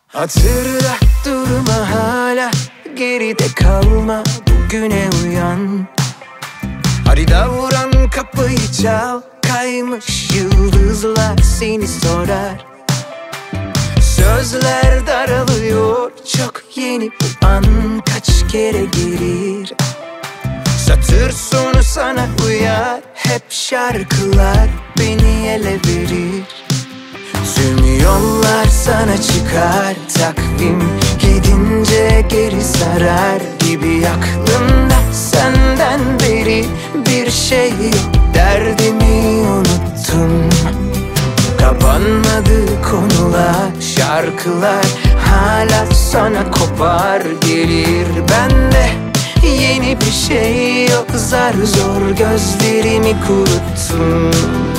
Hatırla, durma hala, geride kalma, bugüne uyan. Harita vuran kapıyı çal, kaymış yıldızlar seni sorar. Sözler daralıyor, çok yeni bu an kaç kere gelir. Satır sonu sana uyar, hep şarkılar beni ele verir. Tüm yollar sana çıkar, takvim gidince geri sarar gibi aklımda senden beri bir şey yok, derdimi unuttum. Kapanmadı konular, şarkılar hala sana kopar gelir. Bende yeni bir şey yok, zar zor gözlerimi kuruttum.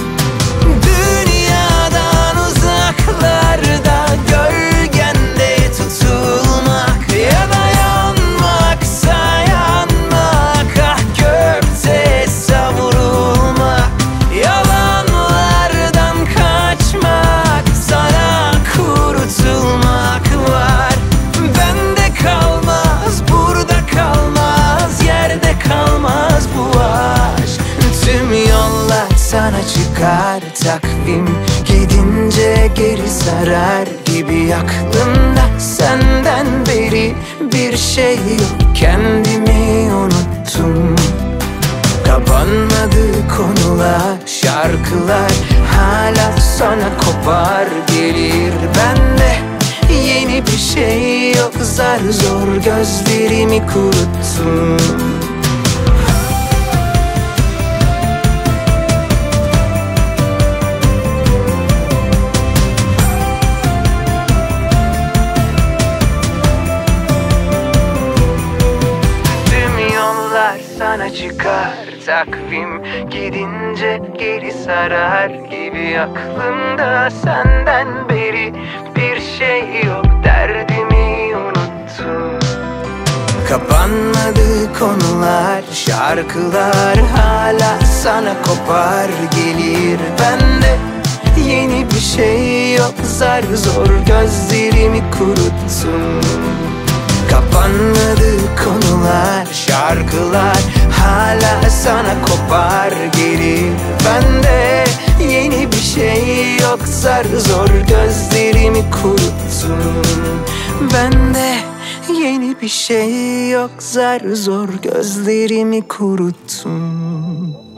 Dünyadan uzaklarda, gölgende tutulmak ya da yanmaksa yanmak, ah gökte savrulmak, yalanlardan kaçmak, sana kurtulmak var. Bende kalmaz, burada kalmaz, yerde kalmaz bu aşk. Tüm yollar sana çıkar, takvim gidince geri sarar gibi aklımda senden beri bir şey yok, kendimi unuttum. Kapanmadı konular, şarkılar hala sana kopar gelir. Bende yeni bir şey yok, zar zor gözlerimi kuruttum. Sana çıkar, takvim gidince geri sarar gibi aklımda senden beri bir şey yok, derdimi unuttum. Kapanmadı konular, şarkılar hala sana kopar gelir. Bende yeni bir şey yok, zar zor gözlerimi kuruttum. Kapanmadı konular, şarkılar hala sana kopar gelir. Bende yeni bir şey yok, zar zor gözlerimi kuruttum. Bende yeni bir şey yok, zar zor gözlerimi kuruttum.